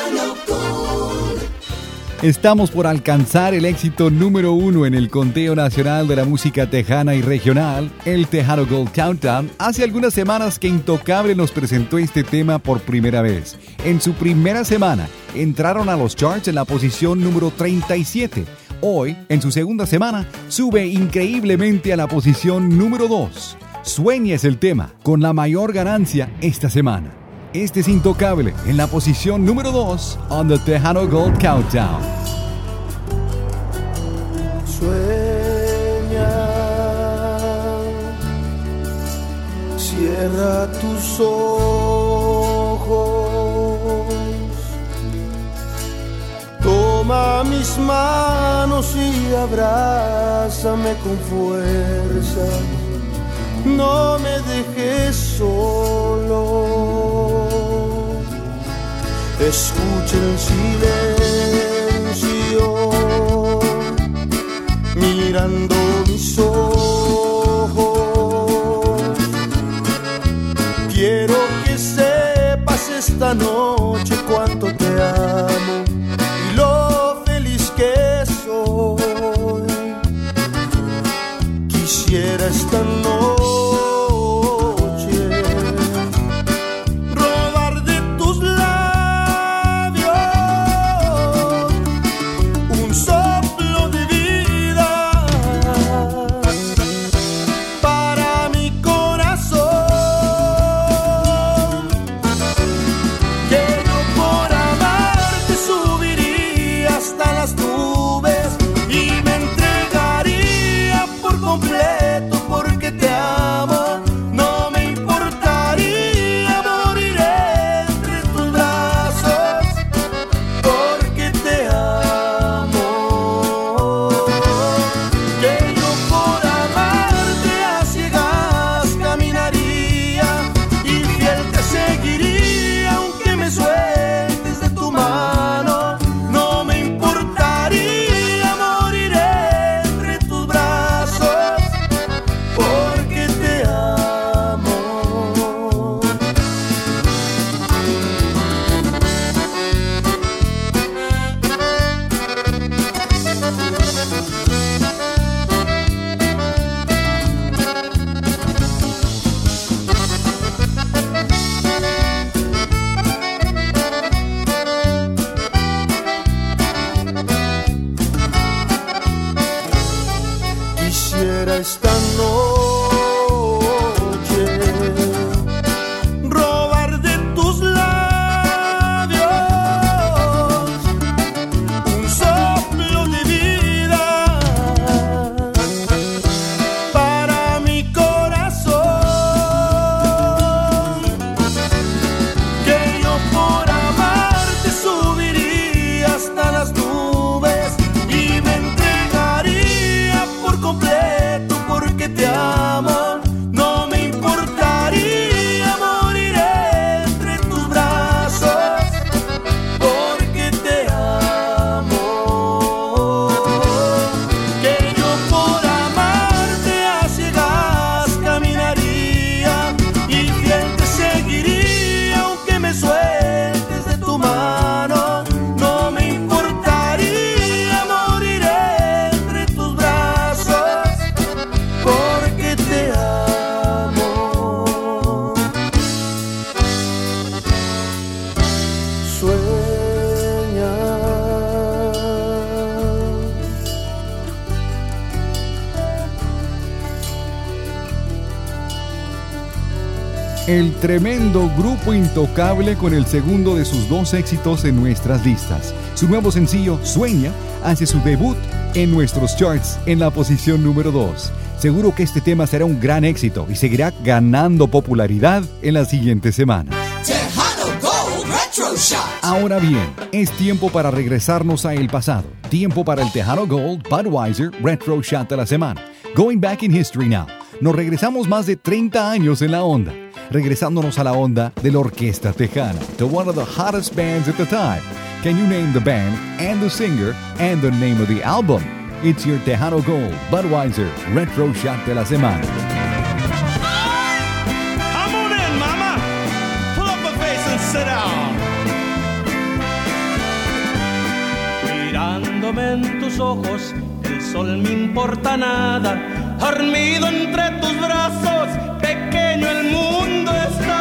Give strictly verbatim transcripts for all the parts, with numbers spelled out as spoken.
Tejano Gold. Estamos por alcanzar el éxito número uno en el conteo nacional de la música tejana y regional, el Tejano Gold Countdown. Hace algunas semanas que Intocable nos presentó este tema por primera vez. En su primera semana, entraron a los charts en la posición número treinta y siete. Hoy, en su segunda semana, sube increíblemente a la posición número dos. Sueña es el tema, con la mayor ganancia esta semana. Este es Intocable en la posición número dos on the Tejano Gold Countdown. Sueña, cierra tus ojos, toma mis manos y abrázame con fuerza. No me dejes solo, escucha el silencio, mirando mis ojos. Quiero que sepas esta noche cuánto te amo y lo feliz que soy. Quisiera esta noche esta noche robar de tus labios un soplo de vida para mi corazón, que yo por amarte subiría hasta las nubes y me entregaría por completo. Porque te amo, no me importaría morir entre tus brazos, porque te amo, que yo por amarte a ciegas caminaría y fiel te seguiría aunque me sueltes de tu mano, no me importaría morir entre tus brazos. Porque te amo. Sueña. El tremendo grupo Intocable con el segundo de sus dos éxitos en nuestras listas. Su nuevo sencillo, Sueña, hace su debut en nuestros charts en la posición número dos. Seguro que este tema será un gran éxito y seguirá ganando popularidad en las siguientes semanas. Tejano Gold Retro Shot. Ahora bien, es tiempo para regresarnos a el pasado. Tiempo para el Tejano Gold Budweiser Retro Shot de la semana. Going back in history now. Nos regresamos más de treinta años en la onda. Regresándonos a la onda de la orquesta tejana. To one of the hottest bands at the time. Can you name the band and the singer and the name of the album? It's your Tejano Gold Budweiser Retro Shot de la semana. Come on in, mama. Pull up a face and sit down. en tus ojos, el sol me importa nada. Dormido entre tus brazos, pequeño el mundo está.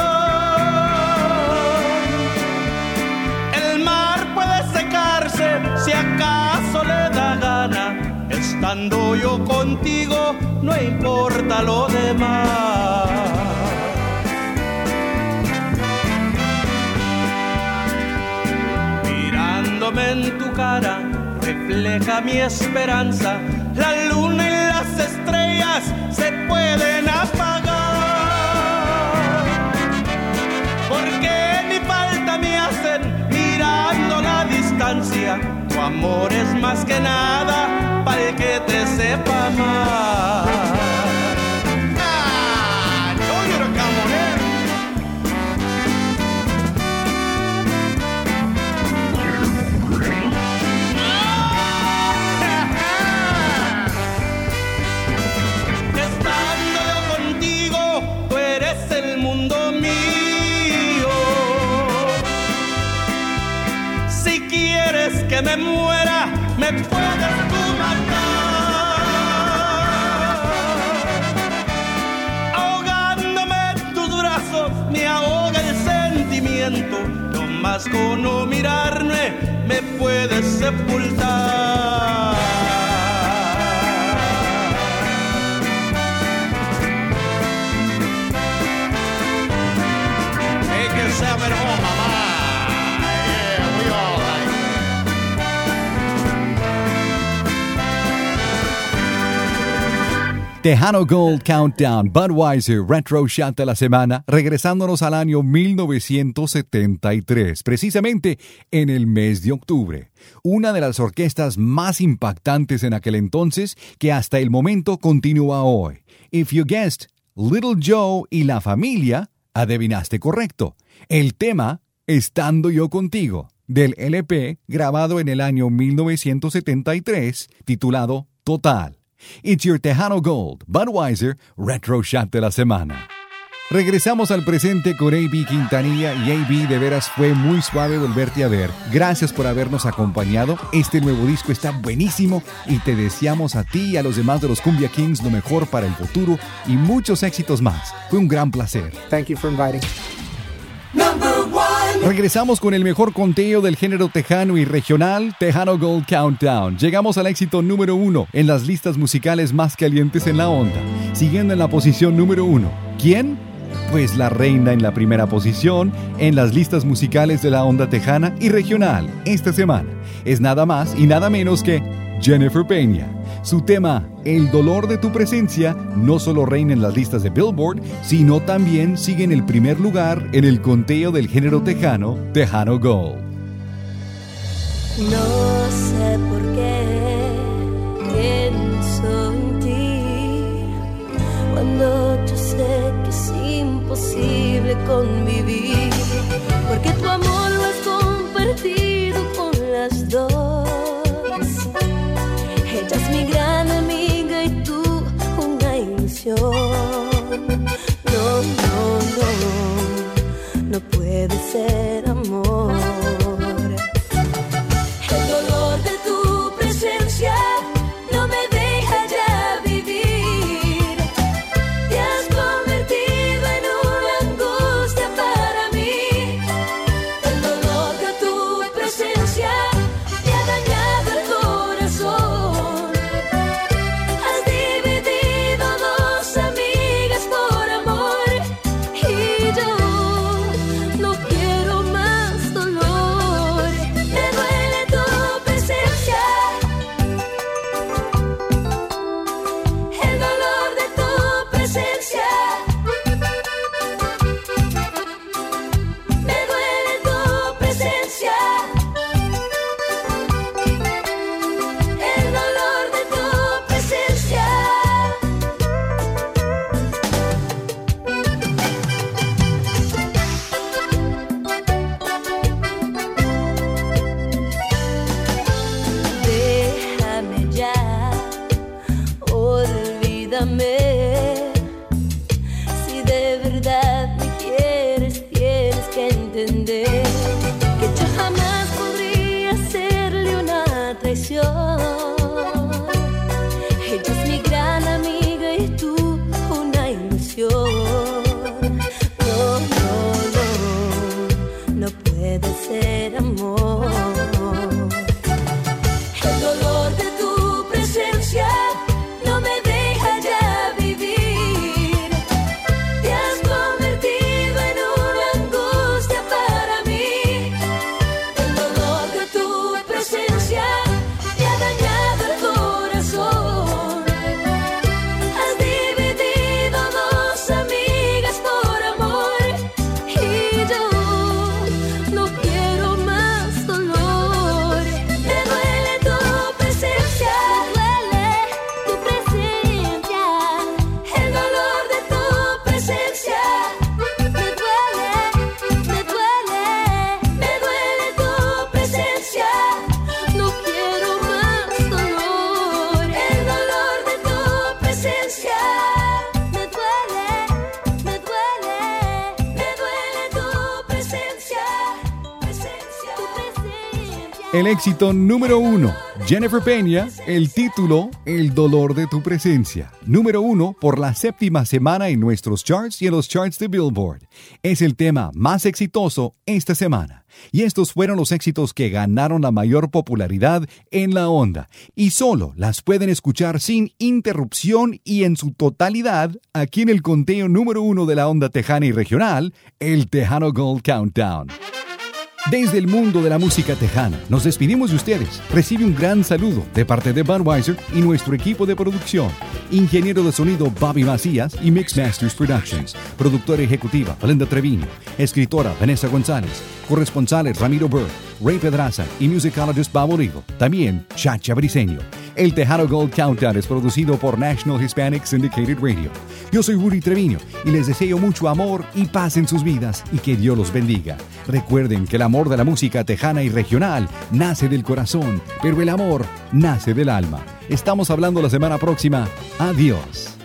El mar puede secarse si acaso le da gana. Estando yo contigo, no importa lo demás. Mirándome en tu cara, refleja mi esperanza. La luna y las estrellas se pueden apagar, porque ni falta me hacen mirando la distancia. Tu amor es más que nada para el que te sepa más. Ah, yo quiero camoner. Estando yo contigo, tú eres el mundo mío. Si quieres que me muera, me puedes tú matar. Ahogándome en tus brazos me ahoga el sentimiento. No más con no mirarme me puedes sepultar. Make yourself at home, mamá. Yeah, we all like Tejano Gold Countdown, Budweiser Retro Shot de la semana, regresándonos al año mil novecientos setenta y tres, precisamente en el mes de octubre. Una de las orquestas más impactantes en aquel entonces que hasta el momento continúa hoy. If you guessed, Little Joe y la familia, adivinaste correcto. El tema, Estando yo contigo, del L P grabado en el año mil novecientos setenta y tres, titulado Total. It's your Tejano Gold, Budweiser Retro Shot de la semana. Regresamos al presente con A B Quintanilla y A B, de veras fue muy suave volverte a ver. Gracias por habernos acompañado. Este nuevo disco está buenísimo y te deseamos a ti y a los demás de los Cumbia Kings lo mejor para el futuro y muchos éxitos más. Fue un gran placer. Thank you for inviting. Number one. Regresamos con el mejor conteo del género tejano y regional, Tejano Gold Countdown. Llegamos al éxito número uno en las listas musicales más calientes en la onda. Siguiendo en la posición número uno. ¿Quién? Pues la reina en la primera posición en las listas musicales de la onda tejana y regional esta semana. Es nada más y nada menos que Jennifer Peña. Su tema, El dolor de tu presencia, no solo reina en las listas de Billboard, sino también sigue en el primer lugar en el conteo del género tejano, Tejano Gold. No sé por qué pienso en ti cuando yo sé que es imposible convivir, porque tu amor lo has compartido con las dos. Ella es mi gran amiga y tú una ilusión. No, no, no, no puede ser amor. El dolor de tu presencia no me deja ya vivir. Te has convertido en una angustia para mí. El dolor de tu presencia te ha dañado el corazón. Has dividido dos amigas por amor y yo no quiero más. puede ser amor. El dolor de tu presencia no me deja ya vivir. Te has convertido en una angustia para mí. El dolor de tu presencia me ha dañado el corazón. Has dividido dos amigas por amor y yo no quiero más dolor. Me duele tu presencia, duele tu presencia. El dolor de tu presencia me duele, me duele, me duele tu presencia. No quiero más dolor. El dolor de tu presencia me duele, me duele, me duele tu presencia, presencia, tu presencia. El éxito número uno, Jennifer Peña, el título, El dolor de tu presencia. Número uno por la séptima semana en nuestros charts y en los charts de Billboard. Es el tema más exitoso esta semana. Y estos fueron los éxitos que ganaron la mayor popularidad en la onda. Y solo las pueden escuchar sin interrupción y en su totalidad aquí en el conteo número uno de la onda tejana y regional, el Tejano Gold Countdown. Desde el mundo de la música tejana, nos despedimos de ustedes. Recibe un gran saludo de parte de Budweiser y nuestro equipo de producción. Ingeniero de sonido Bobby Macías y Mixmasters Productions. Productora ejecutiva Belinda Treviño. Escritora Vanessa González. Corresponsales Ramiro Burr, Ray Pedraza y musicologist Bob Olivo. También Chacha Briseño. El Tejano Gold Countdown es producido por National Hispanic Syndicated Radio. Yo soy Rudy Treviño y les deseo mucho amor y paz en sus vidas y que Dios los bendiga. Recuerden que el amor de la música tejana y regional nace del corazón, pero el amor nace del alma. Estamos hablando la semana próxima. Adiós.